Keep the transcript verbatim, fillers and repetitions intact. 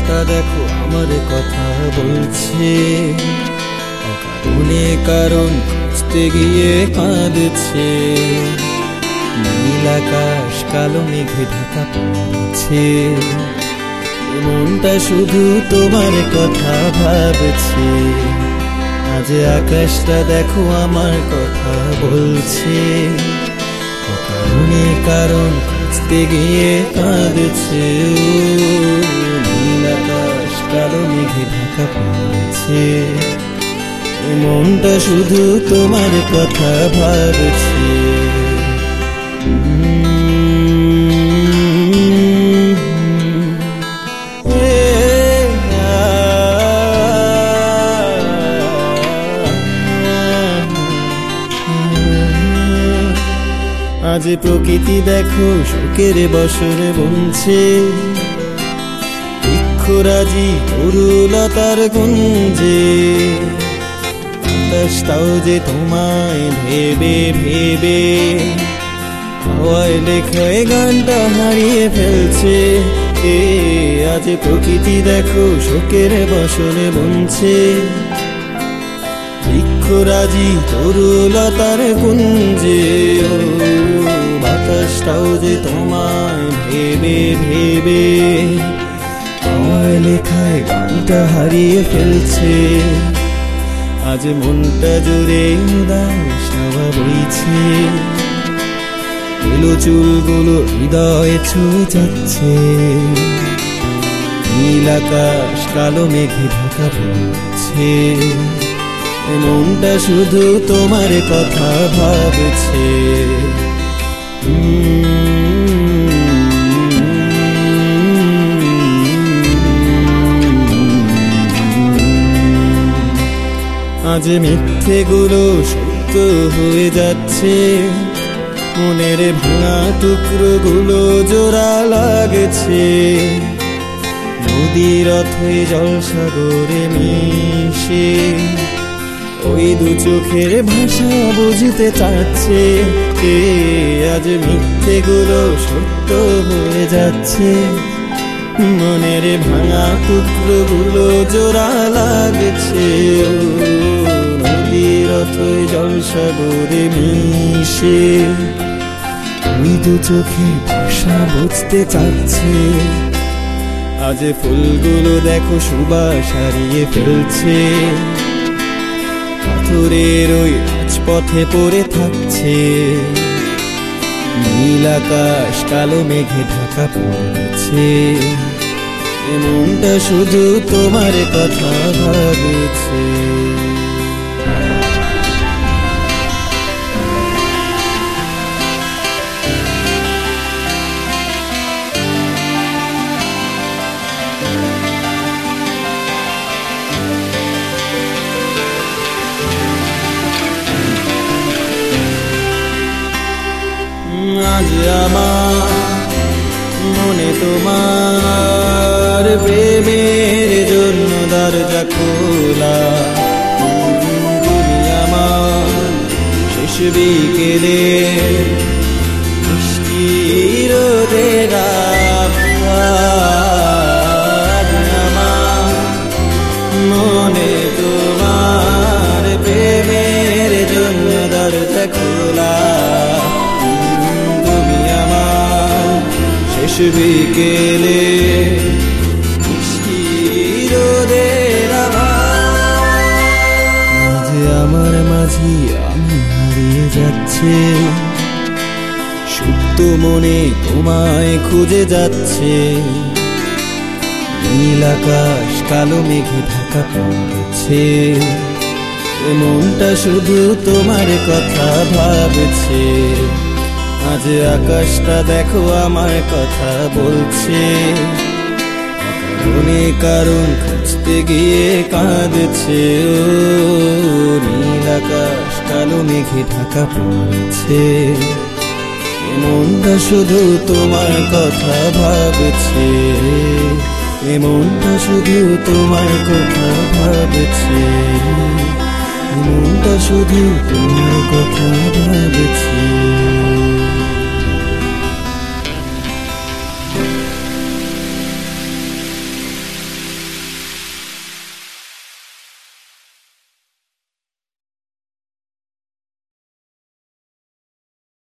মনটা দেখো আমার কথা বলছে, অকারণে কারণ খুঁজতে গিয়ে কাঁদছে। নীল আকাশ কালো মেঘে ঢাকা পড়ছে, মনটা শুধু তোমার কথা ভাবছে। আজ আকাশটা দেখো আমার কথা বলছে, অকারণে কারণ খুঁজতে গিয়ে কাঁদছে। নীল আকাশ কালো মেঘে ঢাকা পড়ছে, মনটা শুধু তোমার কথা ভাবছে। আজ প্রকৃতি দেখো শোকের বসরে বুনছে, বৃক্ষরাজি তরুলতার গুঞ্জে। বাতাসটাও যে তোমায় ভেবে ভেবে হাওয়ায় লেখায় গানটা হারিয়ে ফেলছে। এ আজ প্রকৃতি দেখো শোকের বসরে বুনছে, বৃক্ষরাজি তরুলতার গুঞ্জে। বাতাসটাও যে তোমায় ভেবে ভেবে হাওয়ায় লেখায় গানটা হারিয়ে ফেলছে। আজ মনটা জুড়ে উদাস হাওয়া বইছে, এলো চুলগুলো হৃদয়ে ছুঁয়ে যাচ্ছে। নীল আকাশ কালো মেঘে ঢাকা পড়ছে, মনটা শুধু তোমার কথা ভাবছে। আজ মিথ্যেগুলো সত্য হয়ে যাচ্ছে, মনের ভাঙা টুকরোগুলো জোড়া লাগছে। নদীর অথই জলসাগরে মিশে ওই দু চোখের ভাষা বুঝতে চাচ্ছে। কে আজ মিথ্যেগুলো সত্য হয়ে যাচ্ছে, মনের ভাঙা টুকরোগুলো জোড়া লাগছে। নদীর অথই জলসাগরে মিশে ওই দু চোখের ভাষা বুঝতে চাচ্ছে। আজ ফুলগুলো দেখো সুবাস হারিয়ে ফেলছে, পাথরের ওই রাজপথে পড়ে থাকছে। নীল আকাশ কালো মেঘে ঢাকা পড়ছে, মনটা শুধু তোমার কথা ভাবছে। আজ আমার মনে তোমার প্রেমের জন্য দরজা খোলা। তুমি আমার শেষ বিকেলে মিষ্টি রোদের আজ আমার মনে তোমার প্রেমের জন্য দরজা খোলা। শেষ বিকেলে মিষ্টি রোদের আজ আমার মাঝি আমি হারিয়ে যাচ্ছে, সুপ্ত মনে তোমায় খুঁজে যাচ্ছে। নীল আকাশ কালো মেঘে ঢাকা পড়ছে, মনটা শুধু তোমার কথা ভাবছে। আজ আকাশটা দেখো আমার কথা বলছে, কারণে কারণ খুঁজতে গিয়ে কাঁদছে। ও নীল আকাশ কালো মেঘে ঢাকা পড়ছে, মনটা শুধু তোমার কথা ভাবছে। মনটা শুধু তোমার কথা ভাবছে, মনটা শুধু তোমার কথা